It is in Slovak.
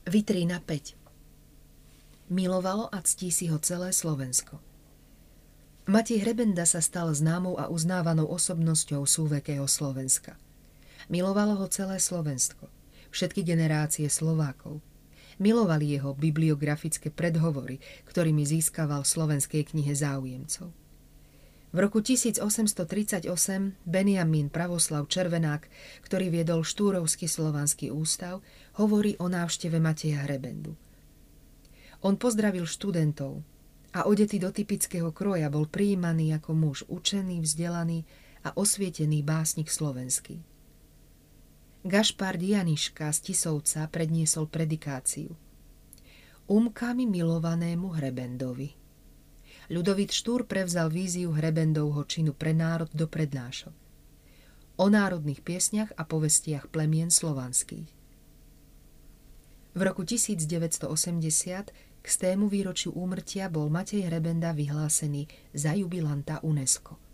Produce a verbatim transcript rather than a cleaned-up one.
Vitrína päť. Milovalo a ctí si ho celé Slovensko. Matej Hrebenda sa stal známou a uznávanou osobnosťou súvekého Slovenska. Milovalo ho celé Slovensko, všetky generácie Slovákov. Milovali jeho bibliografické predhovory, ktorými získaval v slovenskej knihe záujemcov. V roku tisíc osemsto tridsaťosem Benjamín Pravoslav Červenák, ktorý viedol Štúrovský slovanský ústav, hovorí o návšteve Mateja Hrebendu. On pozdravil študentov a odetý do typického kroja bol prijímaný ako muž učený, vzdelaný a osvietený básnik slovenský. Gašpard Janiška z Tisovca predniesol predikáciu Umkami milovanému Hrebendovi. Ľudovít Štúr prevzal víziu Hrebendovho činu pre národ do prednášok o národných piesniach a povestiach plemien slovanských. V roku tisícdeväťstoosemdesiat k stému výročiu úmrtia bol Matej Hrebenda vyhlásený za jubilanta UNESCO.